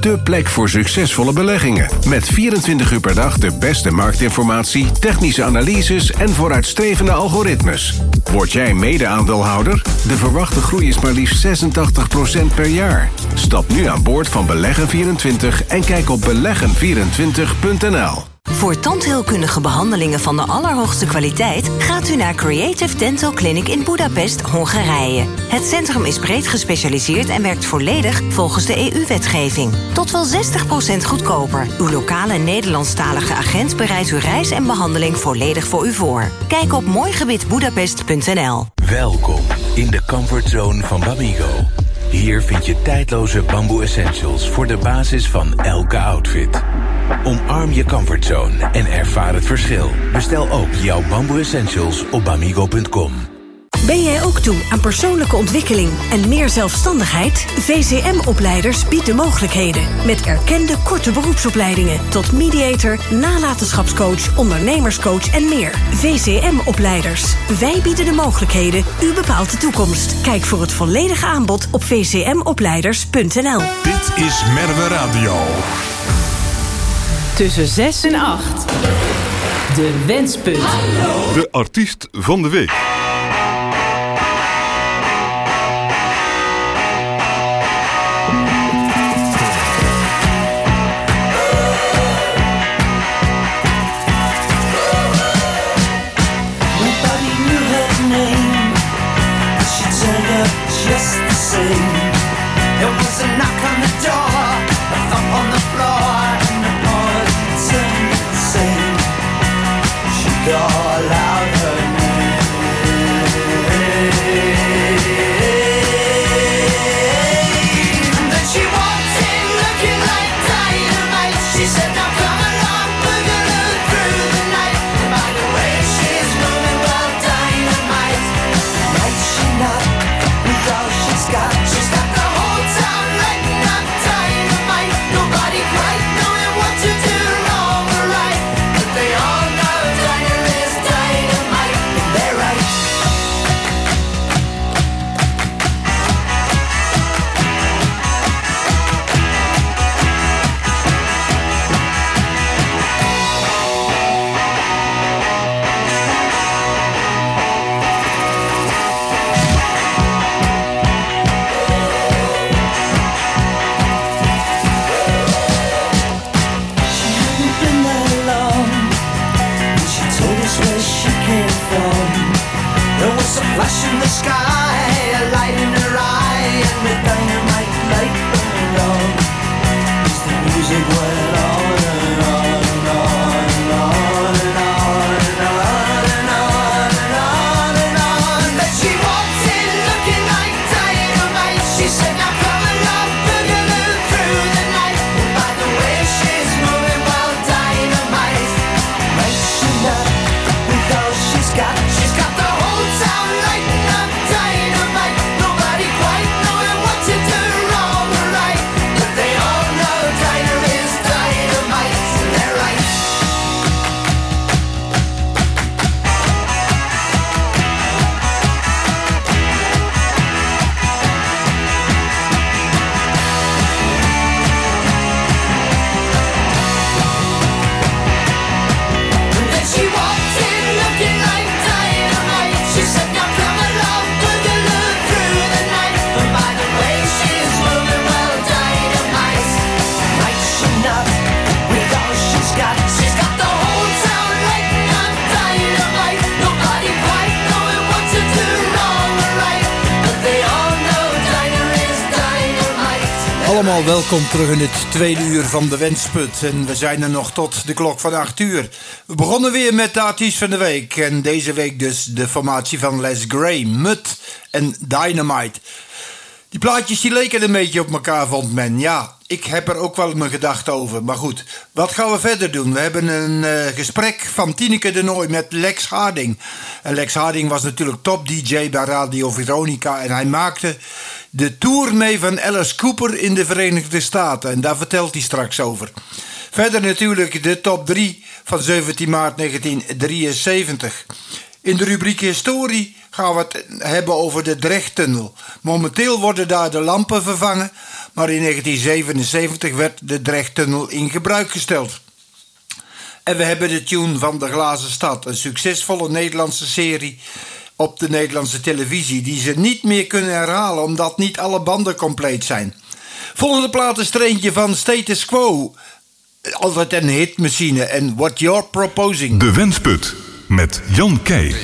dé plek voor succesvolle beleggingen. Met 24 uur per dag de beste marktinformatie, technische analyses en vooruitstrevende algoritmes. Word jij mede-aandeelhouder? De verwachte groei is maar liefst 86% per jaar. Stap nu aan boord van Beleggen24 en kijk op beleggen24.nl. Voor tandheelkundige behandelingen van de allerhoogste kwaliteit gaat u naar Creative Dental Clinic in Budapest, Hongarije. Het centrum is breed gespecialiseerd en werkt volledig volgens de EU-wetgeving. Tot wel 60% goedkoper. Uw lokale Nederlandstalige agent bereidt uw reis en behandeling volledig voor u voor. Kijk op mooigebitbudapest.nl. Welkom in de comfortzone van Bamigo. Hier vind je tijdloze bamboe essentials voor de basis van elke outfit. Omarm je comfortzone en ervaar het verschil. Bestel ook jouw bamboe essentials op bamigo.com. Ben jij ook toe aan persoonlijke ontwikkeling en meer zelfstandigheid? VCM-opleiders biedt de mogelijkheden. Met erkende korte beroepsopleidingen tot mediator, nalatenschapscoach, ondernemerscoach en meer. VCM-opleiders. Wij bieden de mogelijkheden. U bepaalt de toekomst. Kijk voor het volledige aanbod op vcmopleiders.nl. Dit is Merwe Radio. Tussen 6 en 8. De Wenspunt. De artiest van de week. Just the same. There was a knock on the door, a thump on the floor, and the boy turned the same. She called out her name. Then she walked in looking like dynamite. She said, now come along, we're gonna through the night. And by the way, she's moving well, dynamite. Might she not? She's got the whole town lighting up dynamite. Nobody quite knowing what to do wrong or right, but they all know Dinah is dynamite, and they're right. There was a flash in the sky, a light in her eye, and the dynamite light burned on. As the music went on and on and on and on and on and on and on and on and on. Then she walked in looking like dynamite. She said, now come along, boogaloo through the night. And by the way, she's moving well, dynamite. Might she not, with all she's got the whole town lighting up dynamite. Nobody quite knowing what to do wrong or right, but they all know Dinah is dynamite, and they're right. And then she walked in looking like dynamite. She said, now come along, boogaloo through the night. And by the way, she's moving well, dynamite. Might she not, with all she's got the whole town lighting up dynamite. Nobody quite knowing what to do wrong or right, but they all know Dinah is dynamite. Allemaal welkom terug in het tweede uur van de Wensput. En we zijn er nog tot de klok van 8 uur. We begonnen weer met de artiest van de week. En deze week dus de formatie van Les Gray, Mud en Dynamite. Die plaatjes die leken een beetje op elkaar, vond men. Ja, ik heb er ook wel mijn gedachten over. Maar goed, wat gaan we verder doen? We hebben een gesprek van Tineke de Nooi met Lex Harding. En Lex Harding was natuurlijk top-dj bij Radio Veronica. En hij maakte de tour mee van Alice Cooper in de Verenigde Staten. En daar vertelt hij straks over. Verder natuurlijk de top 3 van 17 maart 1973. In de rubriek Historie gaan we het hebben over de Drechttunnel. Momenteel worden daar de lampen vervangen, maar in 1977 werd de Drechttunnel in gebruik gesteld. En we hebben de tune van De Glazen Stad, een succesvolle Nederlandse serie op de Nederlandse televisie, die ze niet meer kunnen herhalen omdat niet alle banden compleet zijn. Volgende plaat is er eentje van Status Quo, altijd een hitmachine, en What You're Proposing. De Wensput met Jan Keij.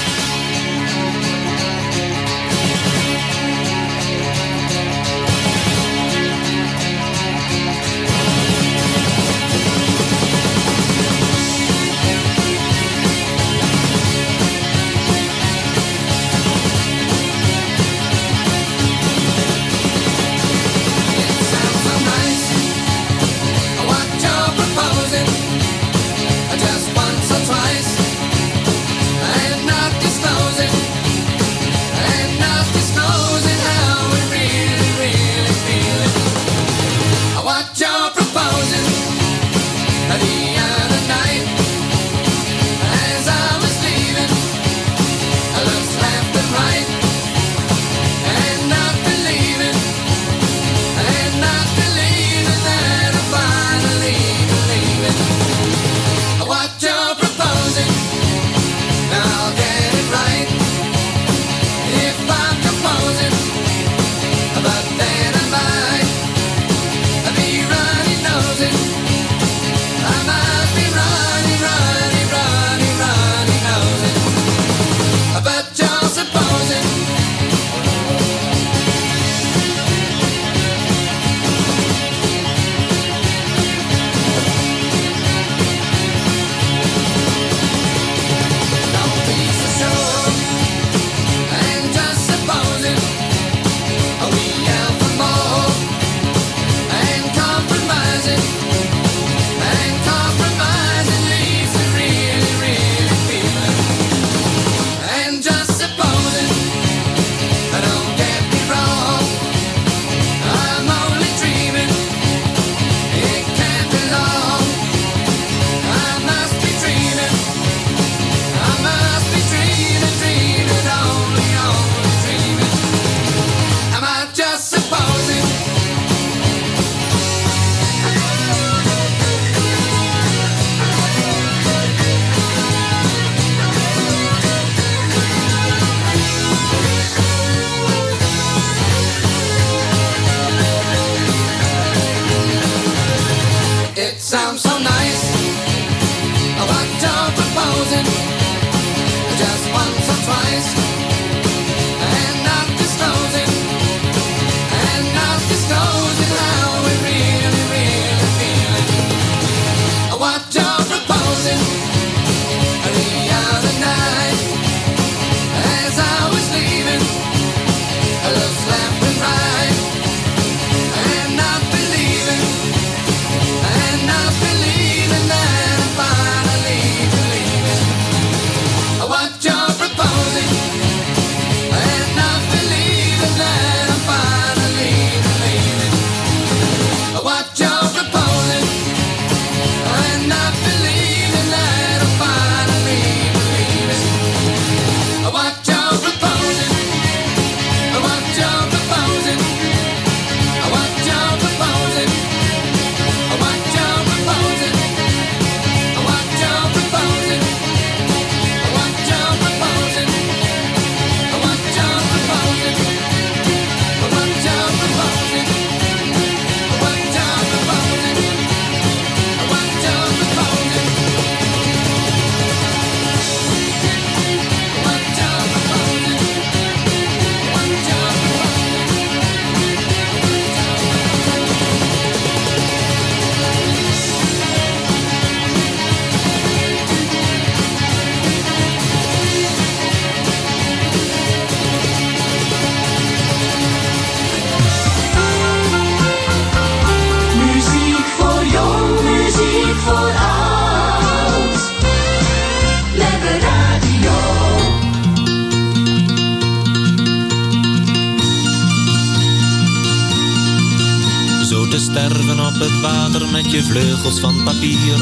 te sterven op het water met je vleugels van papier.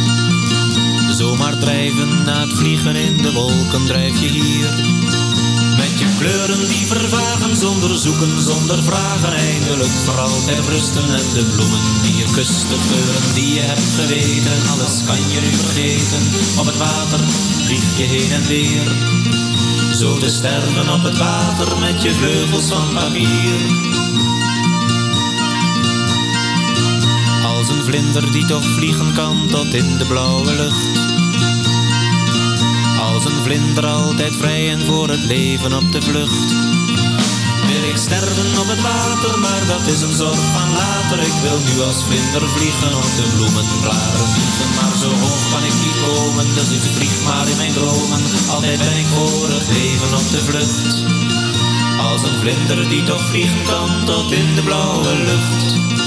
Zomaar drijven na het vliegen in de wolken drijf je hier. Met je kleuren die vervagen zonder zoeken, zonder vragen. Eindelijk voor altijd rusten en de bloemen die je kust. De geuren die je hebt geweten, alles kan je nu vergeten. Op het water vlieg je heen en weer. Zo te sterven op het water met je vleugels van papier. Als een vlinder die toch vliegen kan tot in de blauwe lucht. Als een vlinder altijd vrij en voor het leven op de vlucht. Wil ik sterven op het water, maar dat is een zorg van later. Ik wil nu als vlinder vliegen op de bloemenblaren vliegen. Maar zo hoog kan ik niet komen, dus ik vlieg maar in mijn dromen. Altijd ben ik voor het leven op de vlucht. Als een vlinder die toch vliegen kan tot in de blauwe lucht.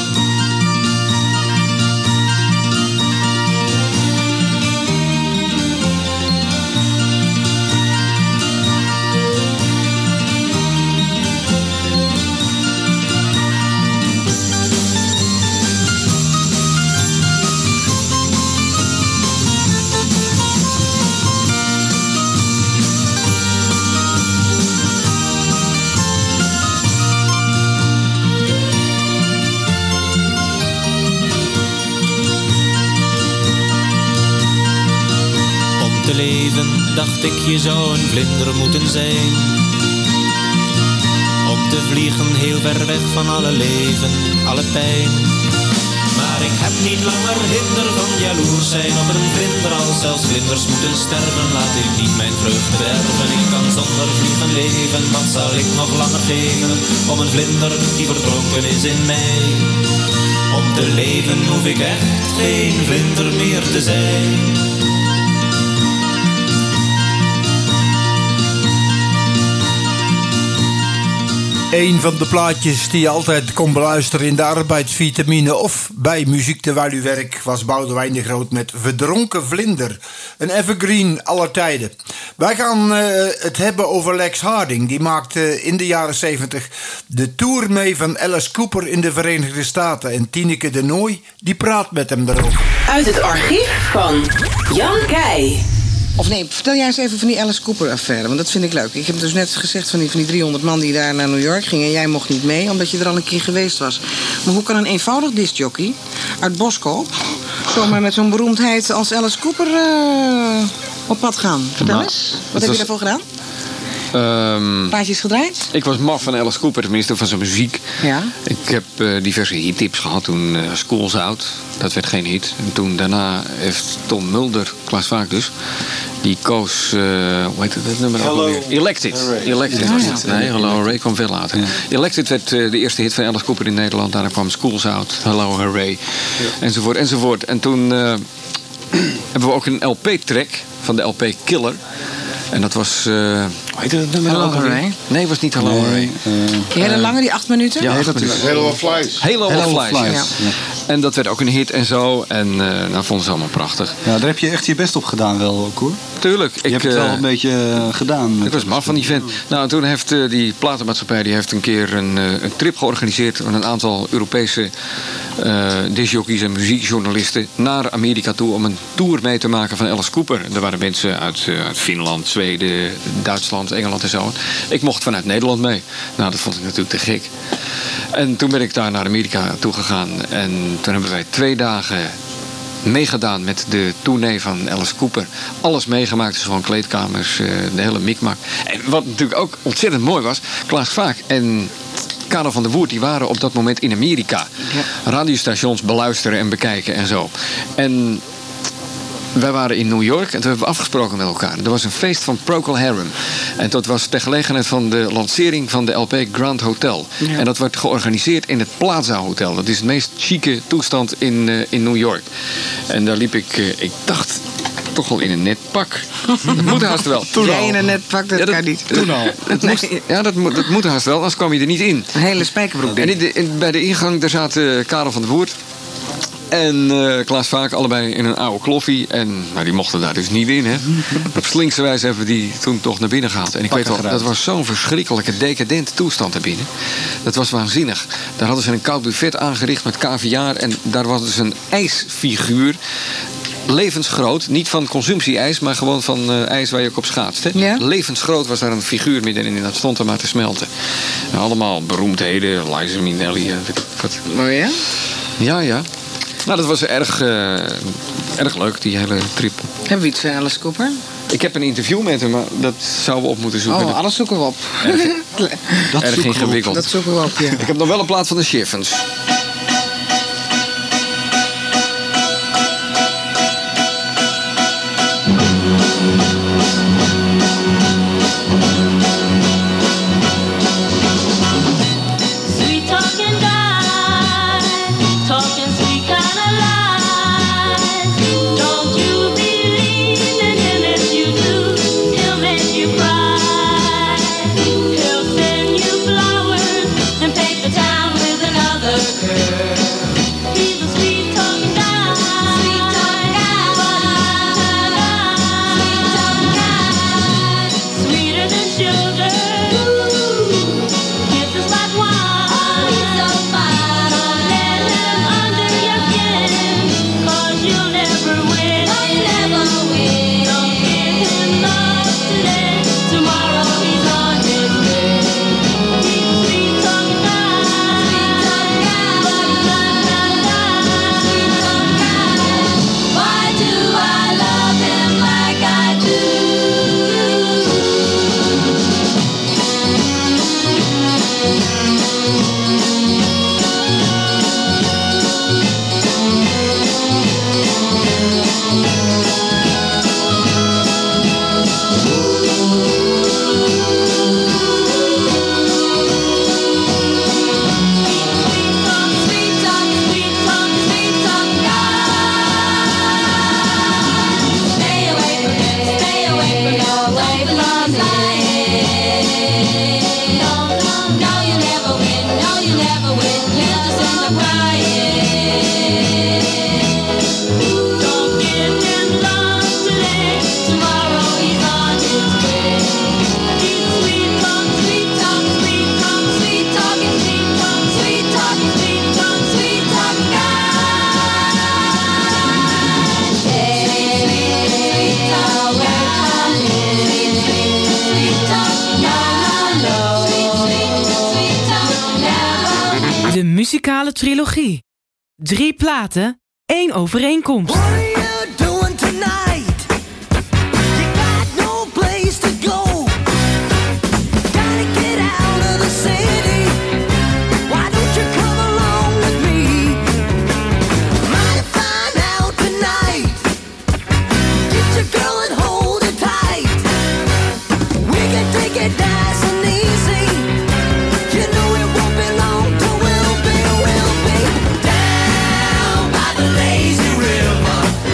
Dacht ik, je zou een vlinder moeten zijn. Om te vliegen heel ver weg van alle leven, alle pijn. Maar ik heb niet langer hinder van jaloers zijn op een vlinder. Als zelfs vlinders moeten sterven, laat ik niet mijn vreugde werven. Ik kan zonder vliegen leven, wat zal ik nog langer geven? Om een vlinder die verdronken is in mij. Om te leven hoef ik echt geen vlinder meer te zijn. Een van de plaatjes die je altijd kon beluisteren in de arbeidsvitamine of bij Muziek terwijl u werk was Boudewijn de Groot met Verdronken Vlinder. Een evergreen aller tijden. Wij gaan het hebben over Lex Harding. Die maakte in de jaren 70 de tour mee van Alice Cooper in de Verenigde Staten. En Tineke de Nooi die praat met hem daarover. Uit het archief van Jan Keij. Of nee, vertel jij eens even van die Alice Cooper-affaire, want dat vind ik leuk. Ik heb dus net gezegd van die 300 man die daar naar New York gingen. En jij mocht niet mee, omdat je er al een keer geweest was. Maar hoe kan een eenvoudig discjockey uit Boskoop zomaar met zo'n beroemdheid als Alice Cooper op pad gaan? Vertel eens, wat heb je daarvoor gedaan? Paardjes gedraaid? Ik was maf van Alice Cooper, tenminste van zijn muziek. Ja. Ik heb diverse hittips gehad toen Schools Out. Dat werd geen hit. En toen daarna heeft Tom Mulder, Klaas Vaak dus, die koos, hoe heet het nummer? Hello. Elected. Elected was het. Nee, Hello Hooray kwam veel later. Ja. Elected werd de eerste hit van Alice Cooper in Nederland. Daarna kwam Schools Out, Hello Hooray, enzovoort, enzovoort. En toen hebben we ook een LP-track van de LP Killer. En dat was... hoe heet het nummer? Hello Hooray? Nee, het was niet Hello Hooray. Die hele lange, die 8 minuten? Ja, 8 minuten. Halo of Flies. Halo of Flies, ja. En dat werd ook een hit en zo. En dat vonden ze allemaal prachtig. Ja, daar heb je echt je best op gedaan wel ook, hoor. Tuurlijk. Je hebt het wel een beetje gedaan. Ik was maf van die vent. Nou, toen heeft die platenmaatschappij die heeft een keer een trip georganiseerd van een aantal Europese discjockeys en muziekjournalisten naar Amerika toe om een tour mee te maken van Alice Cooper. Er waren mensen uit Finland, Zweden, Duitsland, Engeland en zo. Ik mocht vanuit Nederland mee. Nou, dat vond ik natuurlijk te gek. En toen ben ik daar naar Amerika toe gegaan. En toen hebben wij 2 dagen meegedaan met de tournee van Alice Cooper. Alles meegemaakt, dus gewoon kleedkamers, de hele mikmak. En wat natuurlijk ook ontzettend mooi was, Klaas Vaak en Karel van der Woerd, die waren op dat moment in Amerika. Ja. Radiostations beluisteren en bekijken en zo. En wij waren in New York en toen hebben we afgesproken met elkaar. Er was een feest van Procol Harum. En dat was ter gelegenheid van de lancering van de LP Grand Hotel. Ja. En dat werd georganiseerd in het Plaza Hotel. Dat is de meest chique toestand in New York. En daar liep ik dacht toch wel in een net pak. Dat moet haast wel. Jij in een net pak, dat kan niet. Toen al. Dat moet haast wel, anders kwam je er niet in. Een hele spijkerbroek. En bij de ingang daar zaten Karel van der Woerd en Klaas Vaak, allebei in een oude kloffie. En nou, die mochten daar dus niet in. Hè. Op slinkse wijze hebben we die toen toch naar binnen gehaald. En ik weet wel, dat was zo'n verschrikkelijke decadente toestand daarbinnen. Dat was waanzinnig. Daar hadden ze een koud buffet aangericht met kaviaar. En daar was dus een ijsfiguur. levensgroot. Niet van consumptie-ijs, maar gewoon van ijs waar je ook op schaatst. Hè? Ja? Levensgroot was daar een figuur middenin en dat stond er maar te smelten. En allemaal beroemdheden, Liza Minnelli. Oh ja? Ja. Nou, dat was erg leuk, die hele trip. Hebben we iets van Alice Cooper? Ik heb een interview met hem, maar dat zouden we op moeten zoeken. Oh, alles zoeken we op. Erg ingewikkeld. Dat zoeken we op, ja. Ik heb nog wel een plaat van de Chiffons. Muzikale trilogie. 3 platen, 1 overeenkomst. Down by the lazy river.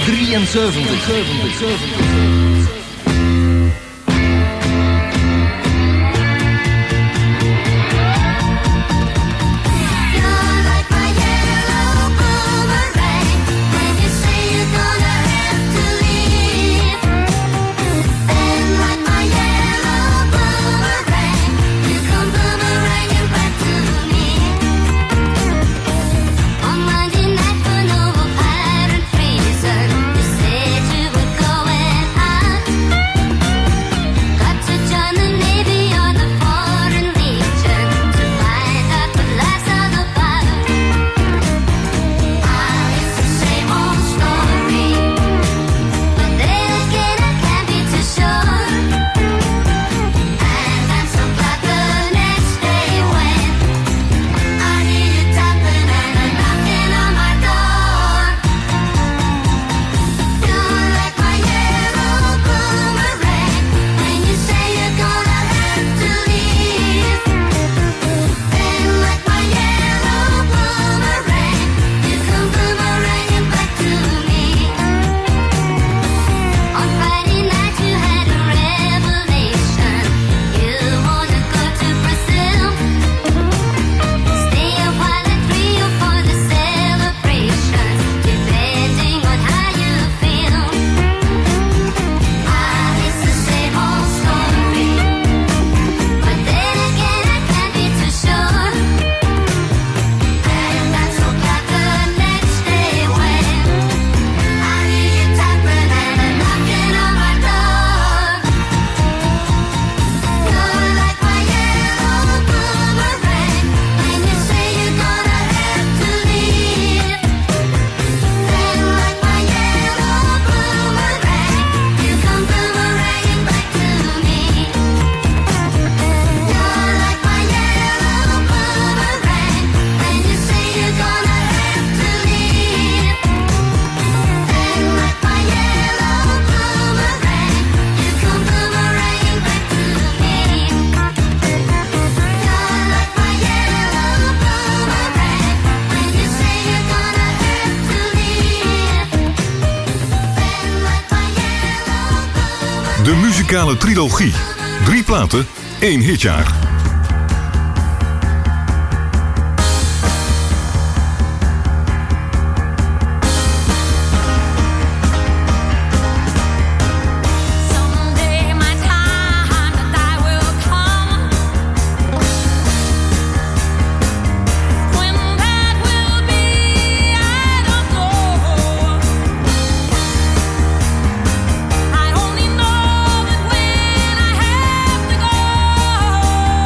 De muzikale trilogie. 3 platen, 1 hitjaar. I only know that when I have to go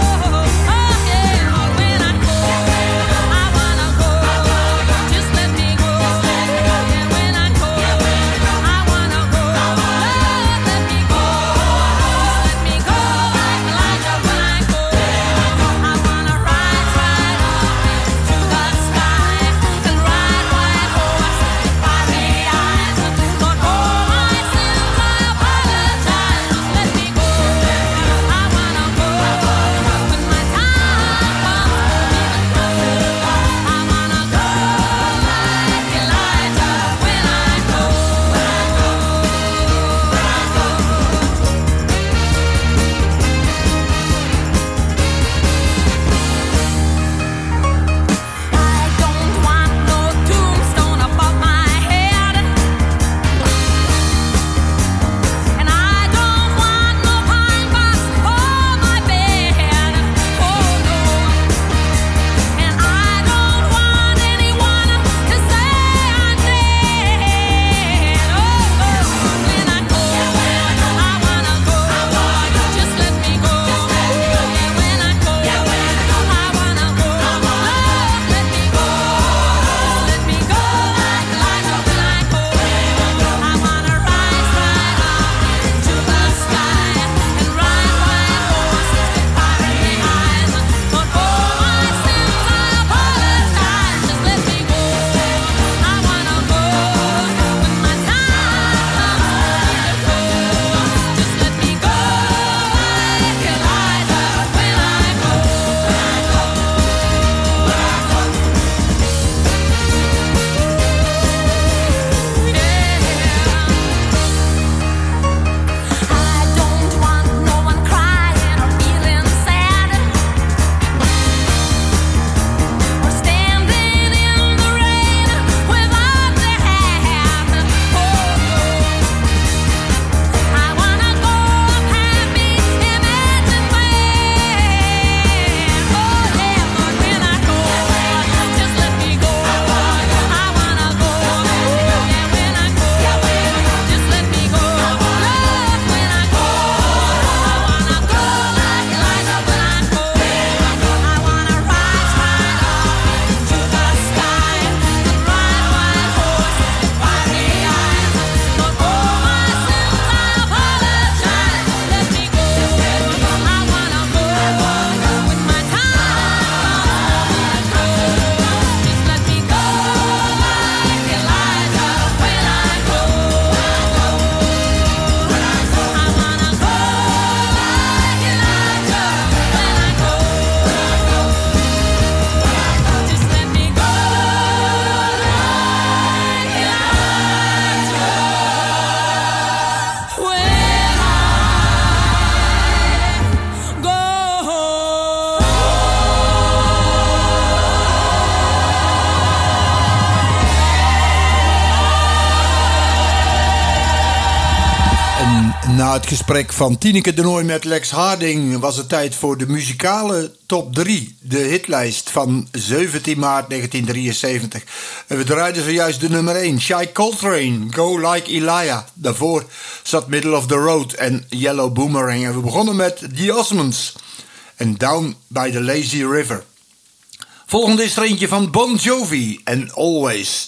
Na het gesprek van Tineke de Nooi met Lex Harding was het tijd voor de muzikale top 3. De hitlijst van 17 maart 1973. En we draaiden zojuist de nummer 1. Shai Coltrane, Go Like Elijah. Daarvoor zat Middle of the Road en Yellow Boomerang. En we begonnen met The Osmonds en Down by the Lazy River. Volgende is er eentje van Bon Jovi en Always.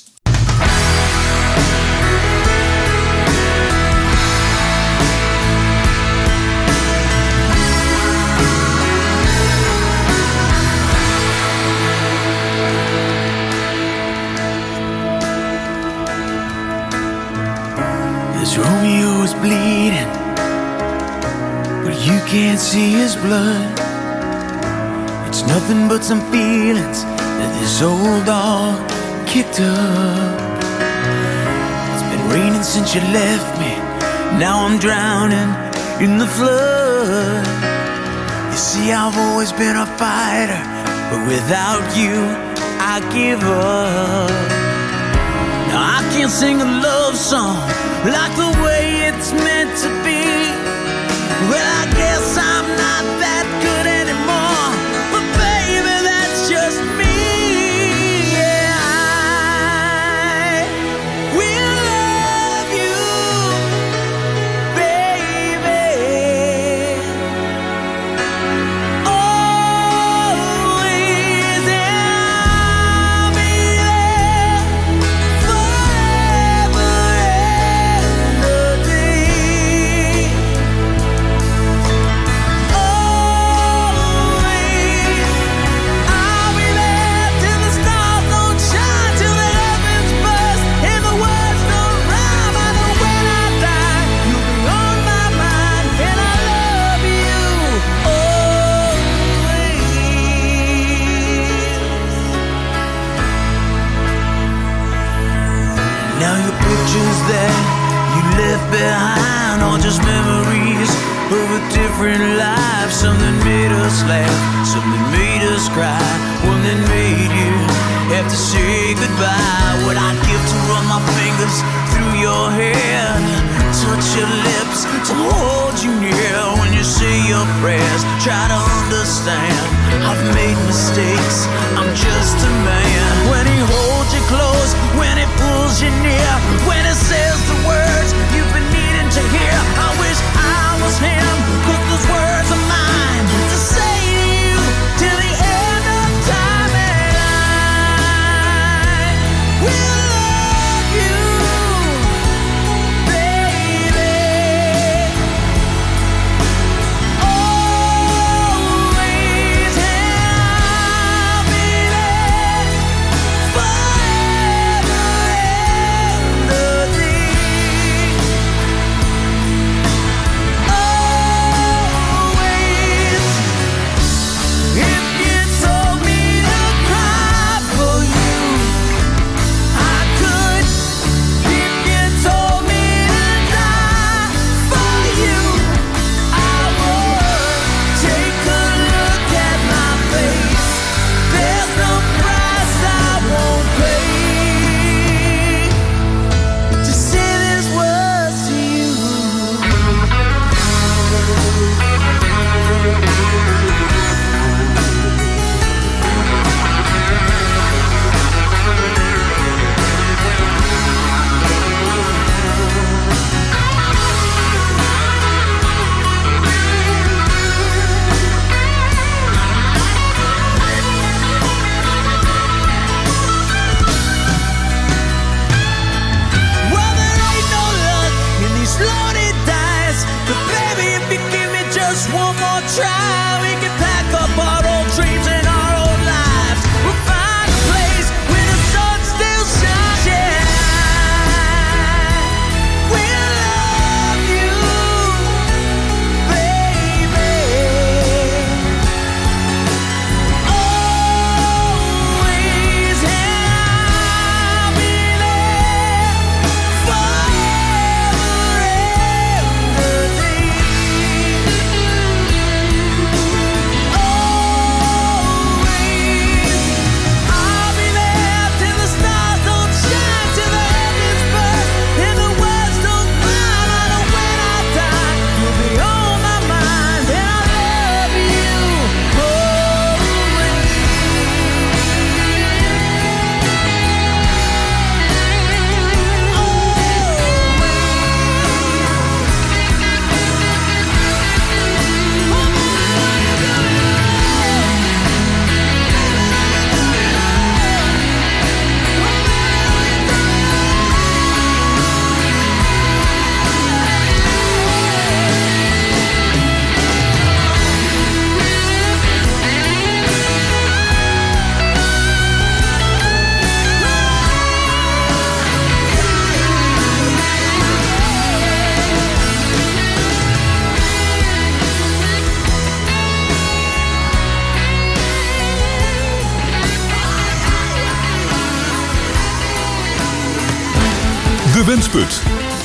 This Romeo is bleeding, but you can't see his blood. It's nothing but some feelings that this old dog kicked up. It's been raining since you left me, now I'm drowning in the flood. You see, I've always been a fighter, but without you, I give up. Now I can't sing a love song like the way it's meant to be. Well, I guess I'm not that good anymore, but baby, that's just me. Yeah, I will love you, baby, always, and I'll be there forever and a day. I'll be there till the stars don't shine, till the heavens burst and the words don't rhyme. I know when I die, you'll be on my mind, and I love you always. Now your pictures that you left behind are just memories of a different life. Something made us laugh, something made us cry, one that made you have to say goodbye. What I'd give to run my fingers through your hair, touch your lips, to hold you near when you say your prayers. Try to understand, I've made mistakes, I'm just a man. When he holds you close, when he pulls you near, when he says the words you've been needing to hear, I wish I was him, 'cause those words are mine to say to you till the end of time. And I will love you, baby, always, and De Wensput.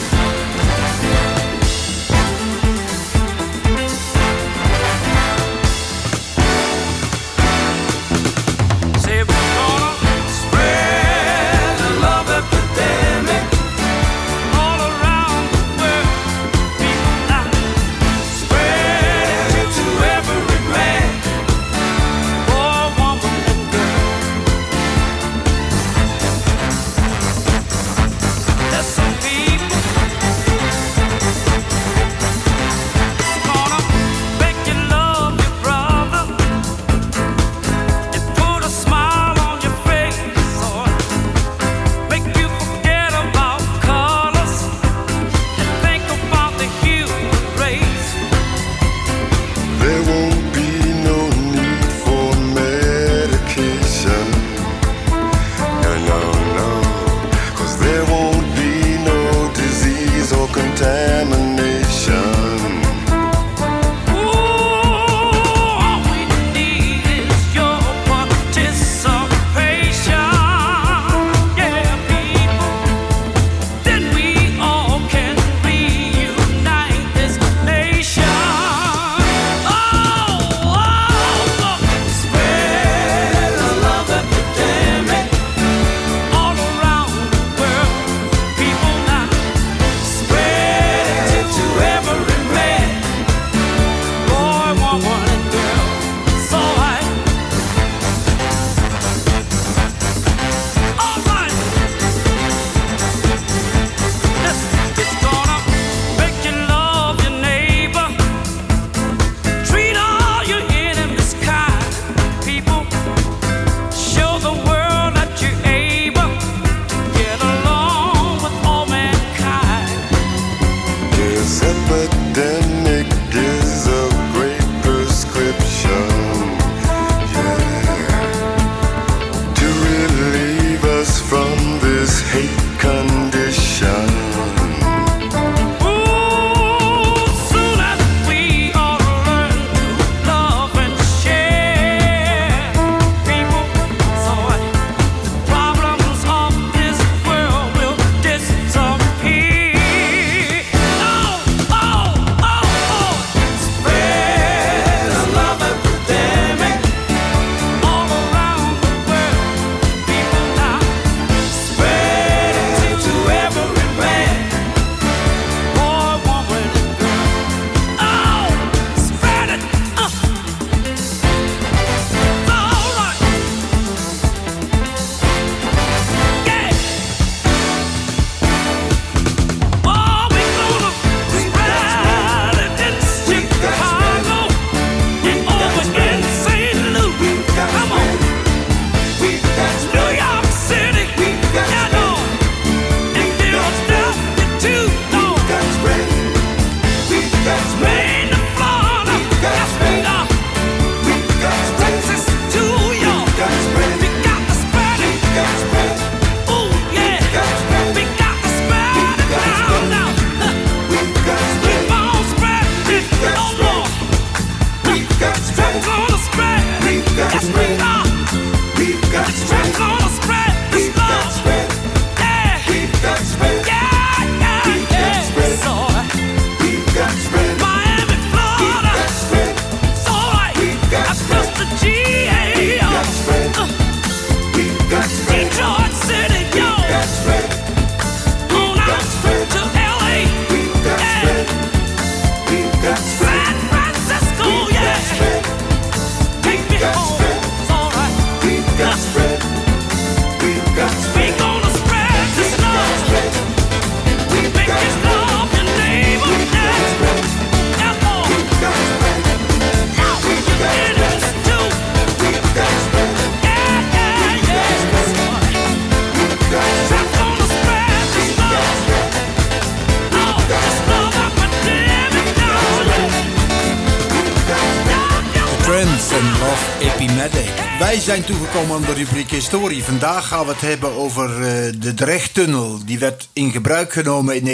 Wij zijn toegekomen aan de rubriek Historie. Vandaag gaan we het hebben over de Drechttunnel. Die werd in gebruik genomen in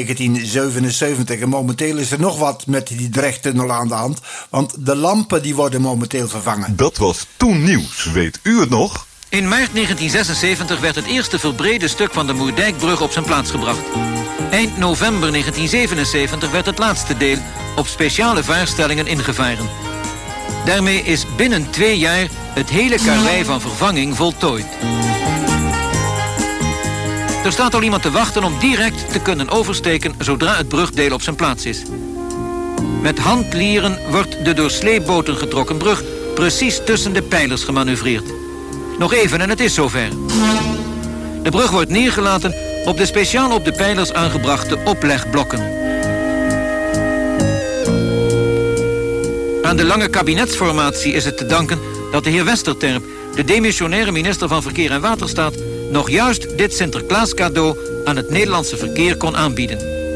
1977. En momenteel is er nog wat met die Drechttunnel aan de hand. Want de lampen die worden momenteel vervangen. Dat was toen nieuws, weet u het nog? In maart 1976 werd het eerste verbrede stuk van de Moerdijkbrug op zijn plaats gebracht. Eind november 1977 werd het laatste deel op speciale vaarstellingen ingevaren. Daarmee is binnen 2 jaar het hele karwei van vervanging voltooid. Er staat al iemand te wachten om direct te kunnen oversteken zodra het brugdeel op zijn plaats is. Met handlieren wordt de door sleepboten getrokken brug precies tussen de pijlers gemanoeuvreerd. Nog even en het is zover. De brug wordt neergelaten op de speciaal op de pijlers aangebrachte oplegblokken. Aan de lange kabinetsformatie is het te danken dat de heer Westerterp, de demissionaire minister van Verkeer en Waterstaat, nog juist dit Sinterklaas cadeau aan het Nederlandse verkeer kon aanbieden.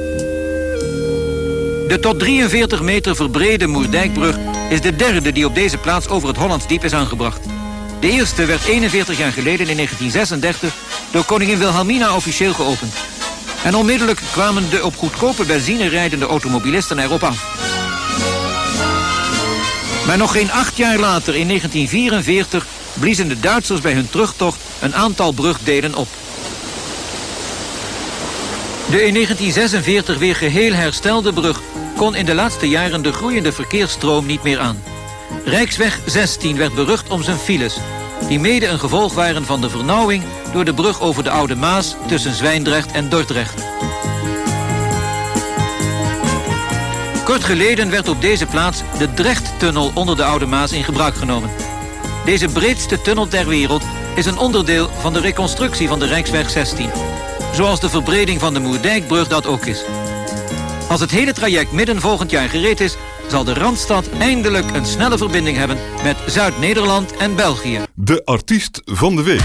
De tot 43 meter verbrede Moerdijkbrug is de derde die op deze plaats over het Hollandsdiep is aangebracht. De eerste werd 41 jaar geleden in 1936 door koningin Wilhelmina officieel geopend. En onmiddellijk kwamen de op goedkope benzine rijdende automobilisten erop af. Maar nog geen 8 jaar later, in 1944, bliezen de Duitsers bij hun terugtocht een aantal brugdelen op. De in 1946 weer geheel herstelde brug kon in de laatste jaren de groeiende verkeersstroom niet meer aan. Rijksweg 16 werd berucht om zijn files, die mede een gevolg waren van de vernauwing door de brug over de Oude Maas tussen Zwijndrecht en Dordrecht. Kort geleden werd op deze plaats de Drechttunnel onder de Oude Maas in gebruik genomen. Deze breedste tunnel ter wereld is een onderdeel van de reconstructie van de Rijksweg 16. Zoals de verbreding van de Moerdijkbrug dat ook is. Als het hele traject midden volgend jaar gereed is, zal de Randstad eindelijk een snelle verbinding hebben met Zuid-Nederland en België. De artiest van de week.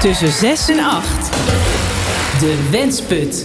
tussen 6 en 8. De Wensput.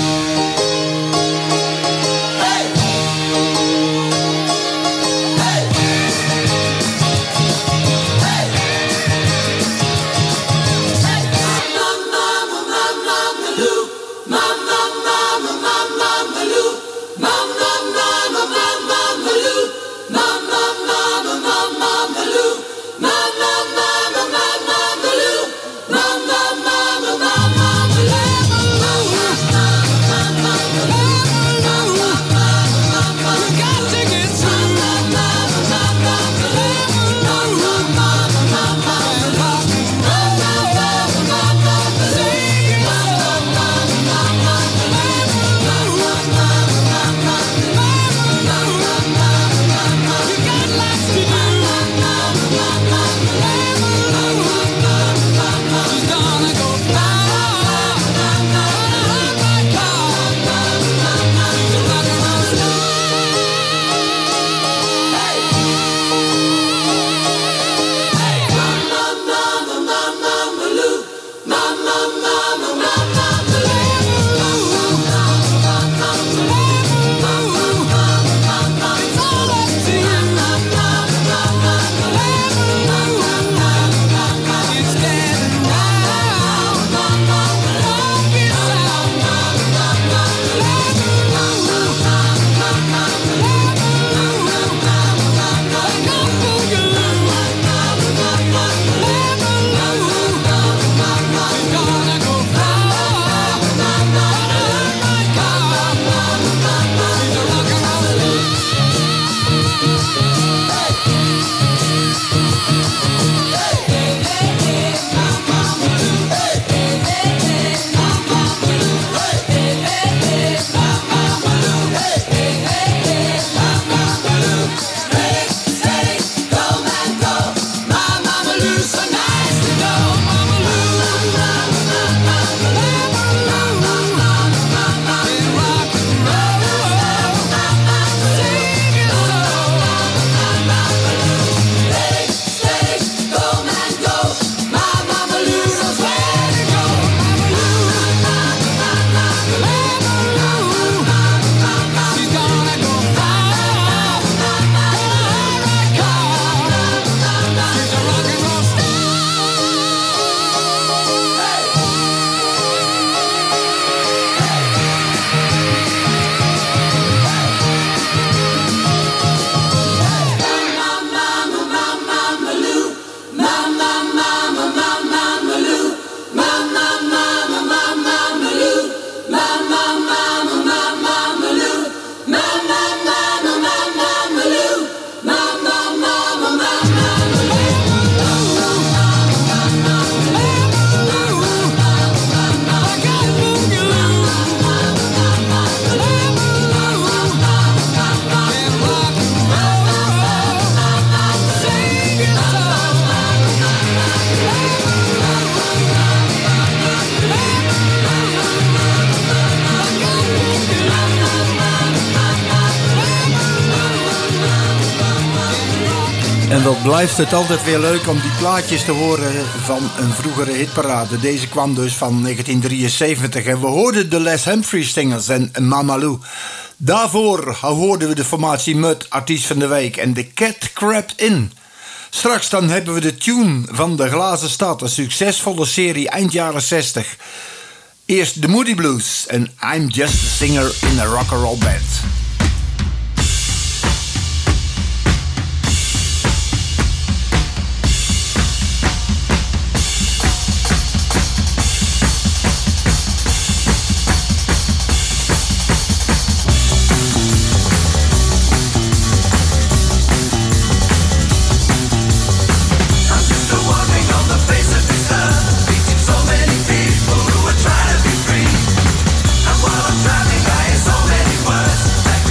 En wat blijft het altijd weer leuk om die plaatjes te horen van een vroegere hitparade. Deze kwam dus van 1973 en we hoorden de Les Humphries Singers en Mama Lou. Daarvoor hoorden we de formatie Mud, artiest van de week, en The Cat Crept In. Straks dan hebben we de tune van De Glazen Stad, een succesvolle serie eind jaren 60. Eerst de Moody Blues en I'm Just a Singer in a Rock'n'Roll Band. Driving by so many words.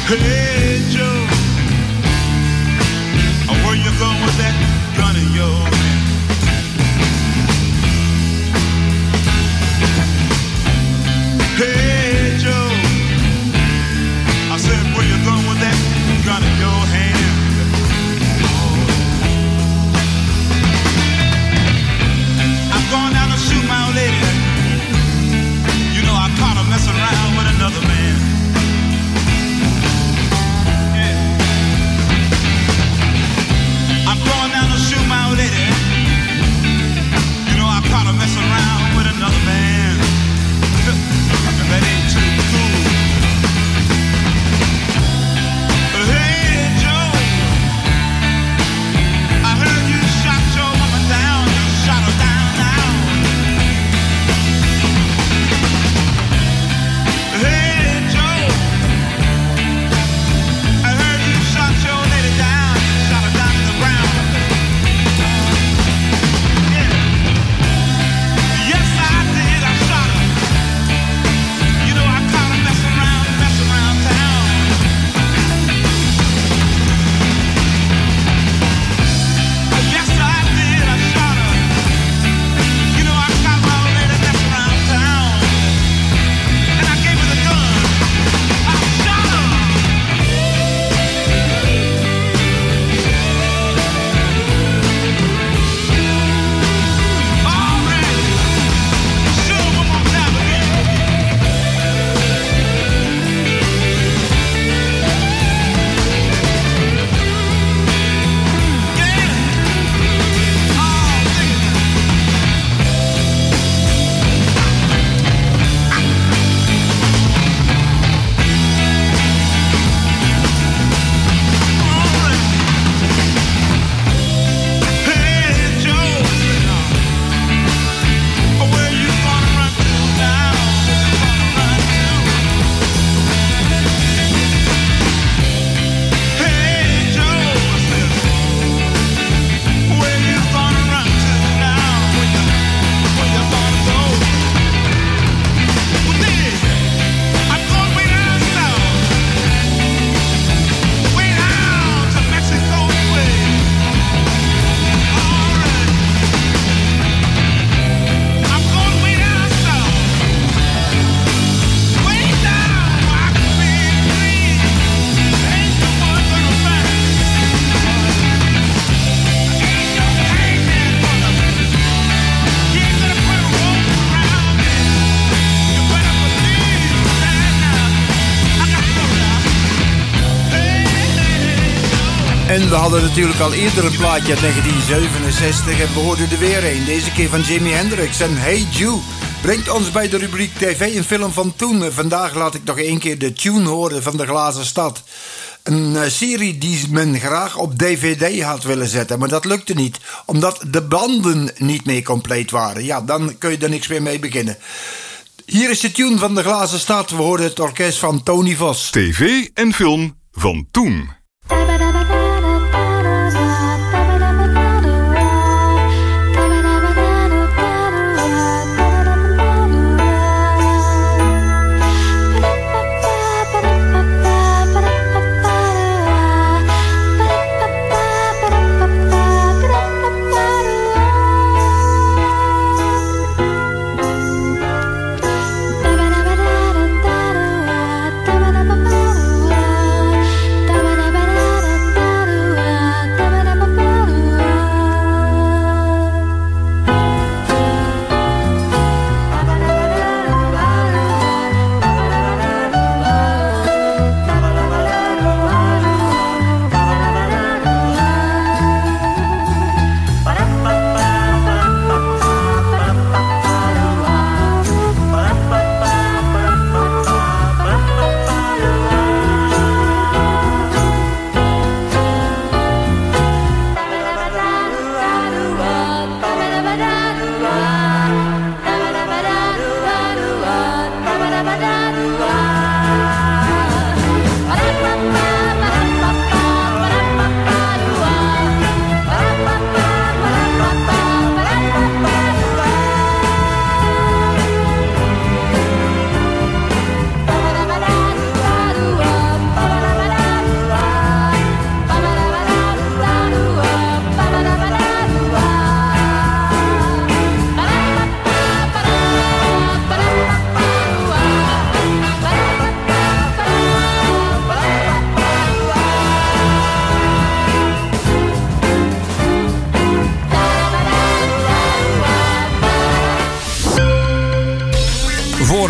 Hey Joe, where you going with that gun in your hand? Hey Joe, I said where you going with that gun in your hand? I'm going down to shoot my old lady. You know I caught her messing around with another man. I'm going down to shoot my old lady. You know I caught her messing around with another man. And that ain't too cool. But hey Joe, I heard you shot your woman down. You shot her down now. Hey Joe, I heard you shot your lady down. You shot her down to the ground. Yes, I did. I shot her. You know, I caught her messing around town. Yes, I did. I shot her. You know, I caught my old lady messing around town. And I gave her the gun. I shot her. All right. Sure, one more time again. Hey Joe, where you gonna run to now? Hey Joe, where you gonna run to now? Where you gonna go? Well, then, I'm going way down south, way down to Mexico way. All right, I'm going way down south, way down where I can be free. Ain't no one gonna find me. Ain't no hangman gonna. You ain't gonna put a rope around me. You better believe that now. I got to go now. En we hadden natuurlijk al eerder een plaatje uit 1967 en we hoorden er weer een. Deze keer van Jimi Hendrix en Hey Jude brengt ons bij de rubriek TV en film van toen. Vandaag laat ik nog één keer de tune horen van De Glazen Stad. Een serie die men graag op DVD had willen zetten, maar dat lukte niet. Omdat de banden niet meer compleet waren. Ja, dan kun je er niks meer mee beginnen. Hier is de tune van De Glazen Stad. We horen het orkest van Tony Vos. TV en film van toen. Da ba da ba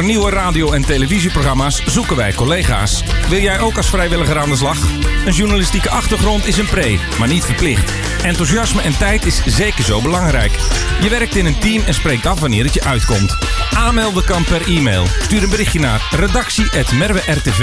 nieuwe radio- en televisieprogramma's zoeken wij collega's. Wil jij ook als vrijwilliger aan de slag? Een journalistieke achtergrond is een pre, maar niet verplicht. Enthousiasme en tijd is zeker zo belangrijk. Je werkt in een team en spreekt af wanneer het je uitkomt. Aanmelden kan per e-mail. Stuur een berichtje naar redactie@merwertv.